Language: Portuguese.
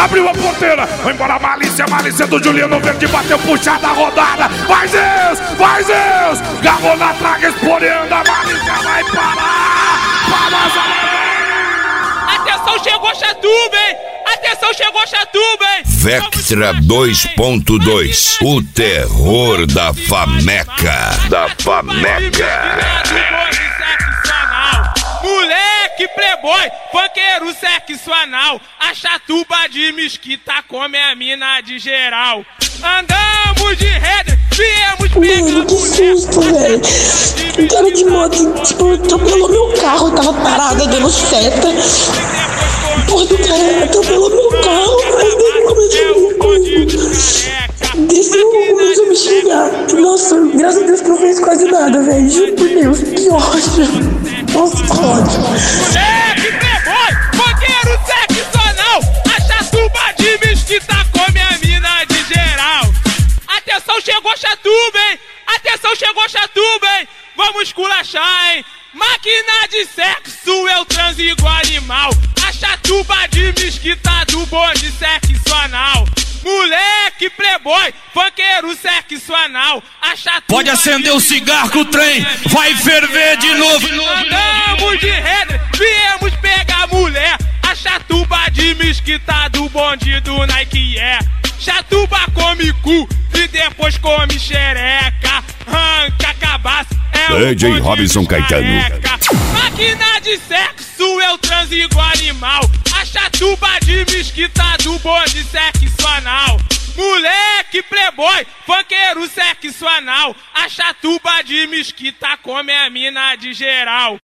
abriu a porteira, vai embora a malícia, malícia do Juliano Verde, bateu puxada a rodada, vai Zeus, garrou na traga, esporeando, a malícia vai parar, atenção, chegou Chatuba, hein? Atenção, chegou Chatuba, hein? Vectra 2.2, o terror da Fameca. Moleque playboy, funkeiro sexo anal, a Chatuba de Mesquita come a mina de geral. Andamos de Redder, viemos pegar. Mano, que susto, velho. Um cara de moto, tipo, atropelou meu carro, eu tava parada dando seta. Porra do cara atropelou meu carro, mas daí começou a vir comigo. Desceu, começou a me xingar. Nossa, graças a Deus que não fez quase nada, velho. Juro por Deus, que ódio. Nossa, que ódio. Moleque playboy, funkeiro sexo anal, a Chatuba de Mesquita come a mina de geral. Atenção, chegou Chatuba, hein? Atenção, chegou Chatuba, hein? Vamos esculachar, hein? Máquina de sexo, eu transo igual animal. A Chatuba de Mesquita do bonde sexo anal. Moleque playboy, funkeiro sexo anal, a Chatuba. Pode acender o cigarro que o trem vai ferver de novo. Andamos de Redder, viemos pegar mulher. A Chatuba de Mesquita do bonde do Nike Chatuba come cu e depois come xereca. Arranca cabaço, DJ Robson Caetano. Máquina de sexo, eu transo igual animal. A Chatuba de Mesquita do bonde sexo anal. Moleque playboy, funkeiro sexo anal, a Chatuba de Mesquita come a mina de geral.